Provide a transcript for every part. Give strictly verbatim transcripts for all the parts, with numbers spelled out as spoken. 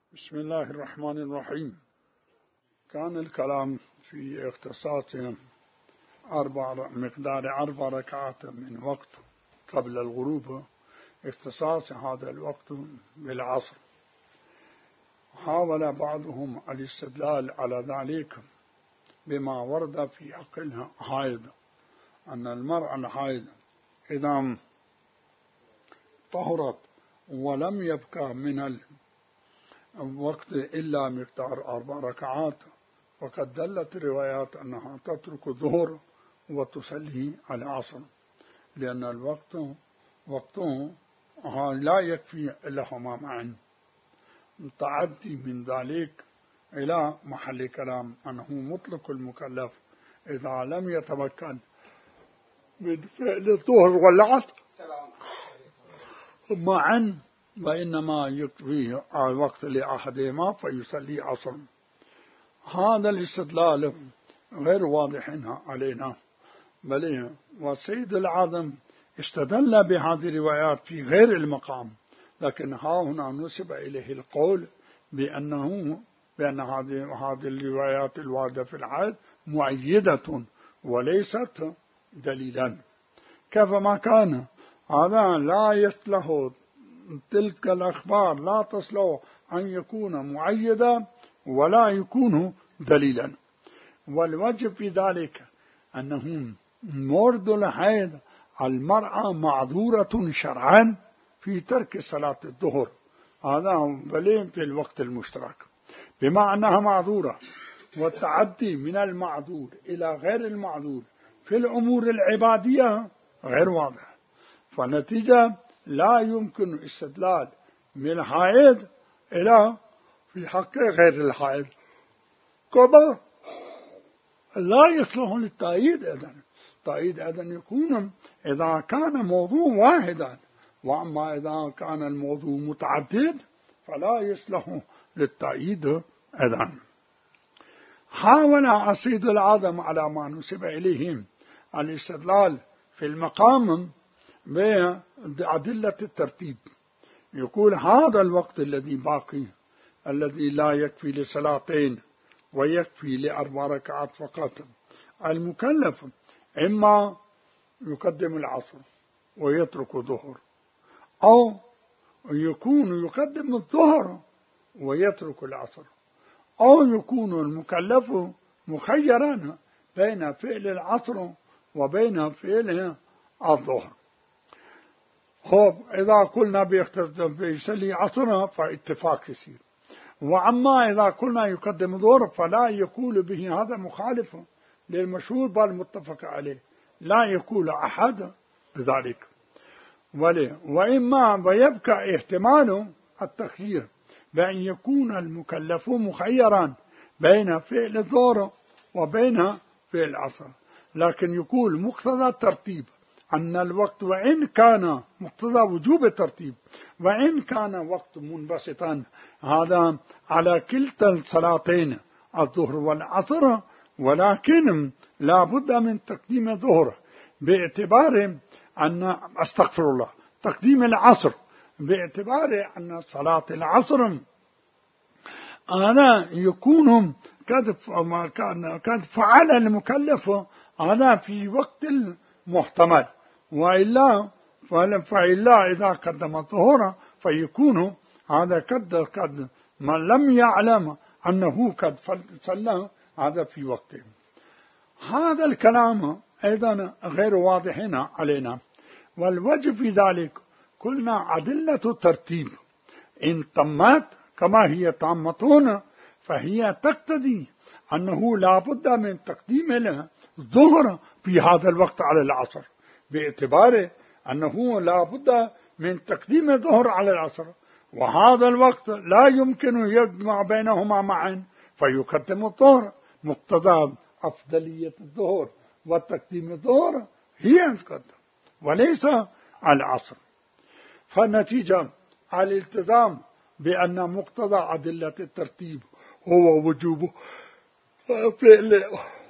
بسم الله الرحمن الرحيم. كان الكلام في اختصاص أربع مقدار أربع ركعات من وقت قبل الغروب، اختصاص هذا الوقت بالعصر. حاول بعضهم الاستدلال على ذلك بما ورد في حق الحائض، أن المرأة الحائض إذا طهرت ولم يبقى من الوقت إلا مقدار أربع ركعات، وقد دلت الروايات أنها تترك الظهر وتصلي العصر، لأن الوقت وقته لا يكفي لهما معا. تعدي من ذلك إلى محل كلام أنه مطلق المكلف إذا لم يتمكن من فعل الظهر والعصر معا وإنما يكفيه الوقت لأحدهما فيصلي عصرا. هذا الاستدلال غير واضح علينا، بل والسيد العظم استدل بهذه الروايات في غير المقام، لكن ها هنا نسب إليه القول بأنه بأن هذه هذه الروايات الواردة في الحائض مؤيدة وليست دليلا. كيفما كان هذا لا يصلح، تلك الأخبار لا تصلح أن يكون مؤيدا ولا يكون دليلا. والوجه في ذلك أنه مورد الحيض المرأة معذورة شرعا في ترك صلاة الظهر، هذا بلين في الوقت المشترك، بما أنها معذورة، والتعدي من المعذور إلى غير المعذور في الأمور العبادية غير واضح، فالنتيجة لا يمكن استدلال من الحائض إلى في حق غير الحائض، كما لا يصلح للتأييد. أيضا التأييد أيضا يكون إذا كان موضوع واحدا، وأما إذا كان الموضوع متعدد فلا يصلح للتأييد أيضا. حاول أسيد العظم على ما نسب إليهم الاستدلال في المقام بأدلة الترتيب، يقول هذا الوقت الذي باقي الذي لا يكفي لصلاتين ويكفي لأربع ركعات فقط، المكلف إما يقدم العصر ويترك الظهر، أو يكون يقدم الظهر ويترك العصر، أو يكون المكلف مخيرا بين فعل العصر وبين فعل الظهر. خب إذا قلنا بيصلي عصرنا فاتفاق يصير، وأما إذا قلنا يقدم ظهر فلا يقول به هذا مخالف للمشهور بل متفق عليه، لا يقول أحد بذلك. وإما ويبقى احتمال التخيير بأن يكون المكلف مخيرا بين فعل الظهر وبين فعل العصر، لكن يقول مقتضى الترتيب أن الوقت وإن كان مقتضى وجوب الترتيب وإن كان وقت منبسطا هذا على كلتا الصلاتين الظهر والعصر، ولكن لا بد من تقديم الظهر باعتبار أن أستغفر الله تقديم العصر باعتبار أن صلاة العصر أنا يكون قد فعل المكلف هذا في وقت محتمل، وإلا فإلا إذا قدم الظهر فيكون هذا قد قد من لم يعلم أنه قد صلى هذا في وقته. هذا الكلام أيضا غير واضح علينا، والوجه في ذلك قلنا أدلة الترتيب إن تمت كما هي تامة فهي تقتضي أنه لا بد من تقديم الظهر في هذا الوقت على العصر، باعتبار أنه لا بد من تقديم الظهر على العصر، وهذا الوقت لا يمكن يجمع بينهما معا فيقدم الظهر، مقتضى أفضلية الظهر وتقديم الظهر هي أن تقدم وليس العصر. فالنتيجة الالتزام بأن مقتضى أدلة الترتيب هو وجوب فعل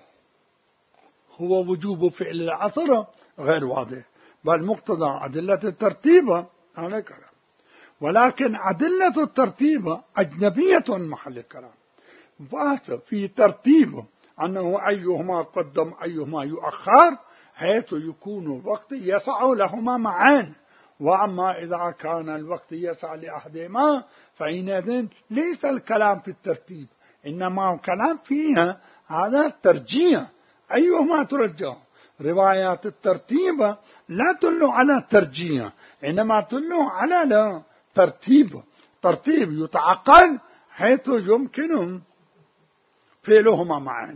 هو وجوب فعل العصر غير واضح، بل مقتضى أدلة الترتيب على كلام. ولكن أدلة الترتيب أجنبية عن محل الكلام. بات في ترتيب أنه أيهما قدم أيهما يؤخر، حيث يكون الوقت يسع لهما معا. وأما إذا كان الوقت يسع لأحدهما فإنذ ليس الكلام في الترتيب، إنما الكلام فيها هذا الترجيح، أيهما ترجح. روايات الترتيب لا تدل على الترجيح، إنما تدل على لا ترتيب، ترتيب يتعقل حيث يمكن فعلهما معا.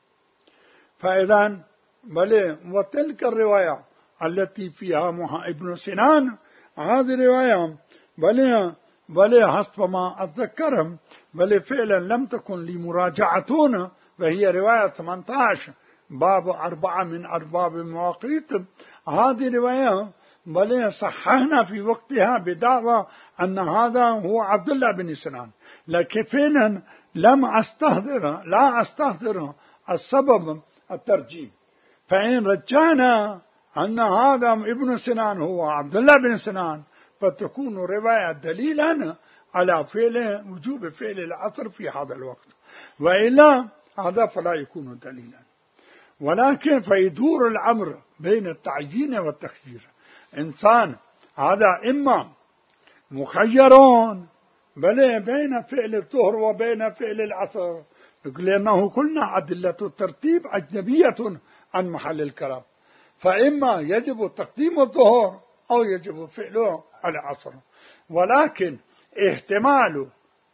فإذا بل وتلك الرواية التي فيها ابن سنان، هذه رواية بل بل حسب ما أتذكرهم بل فعلا لم تكن لي مراجعتون، وهي رواية ثمانية عشر باب أربعة من أرباب المواقيت. هذه رواية بل صححنا في وقتها بدعوى أن هذا هو عبد الله بن سنان، لكن فعلا لم أستحضر لا أستحضر السبب الترجيح. فإن رجعنا أن هذا ابن سنان هو عبد الله بن سنان فتكون رواية دليلا على فعل وجوب فعل العصر في هذا الوقت، وإلا هذا فلا يكون دليلا. ولكن فيدور الأمر بين التعيين والتخيير. إنسان هذا إما مخيرون بل بين فعل الظهر وبين فعل العصر، لأنه قلنا أدلة الترتيب أجنبية عن محل الكلام، فإما يجب تقديم الظهر أو يجب فعله العصر. ولكن احتمال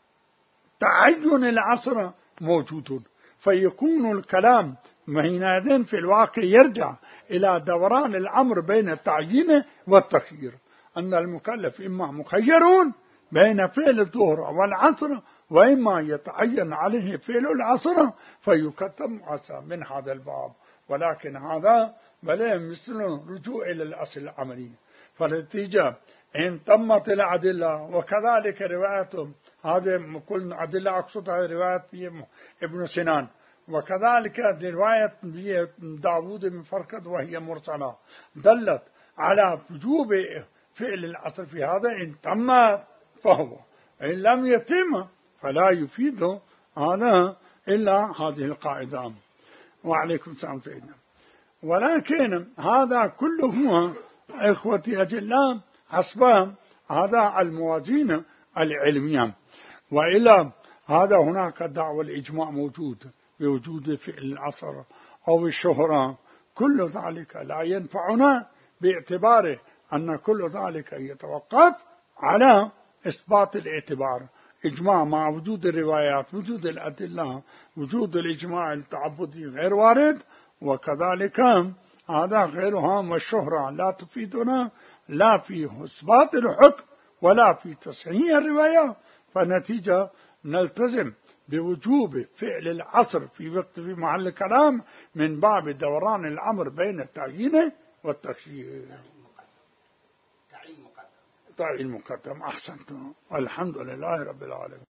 تعين العصر موجود، فيكون الكلام حينئذ في الواقع يرجع إلى دوران الأمر بين التعيين والتخيير، أن المكلف إما مخيرون بين فعل الظهر والعصر، وإما يتعين عليه فعل العصر فيكتم عصر من هذا الباب. ولكن هذا بل مثل رجوع إلى الأصل العملي. فالنتيجة إن تمت الأدلة، وكذلك روايتهم هذه كل أدلة أقصد رواية ابن سنان، وكذلك رواية داود من فرقد وهي مرسلة دلت على وجوب فعل العصر في هذا. إن تم فهو، إن لم يتم فلا يفيد هذا إلا هذه القاعدة. وعليكم السلام سيدنا. ولكن هذا كله إخوتي أجلاء حسب هذا الموازين العلمية، وإلا هذا هناك دعوة الإجماع موجود بوجود فعل العصر أو الشهرة، كل ذلك لا ينفعنا باعتباره أن كل ذلك يتوقف على إثبات الاعتبار. إجماع مع وجود الروايات، وجود الأدلة، وجود الإجماع التعبدي غير وارد، وكذلك هذا غيرها والشهرة لا تفيدنا لا في إثبات الحكم ولا في تصحيح الرواية. فنتيجة نلتزم بوجوب فعل العصر في وقت في محل الكلام من باب دوران الأمر بين التعيين والتخيير. تعيين مقدم. تعيين مقدم. أحسنتم. الحمد لله رب العالمين.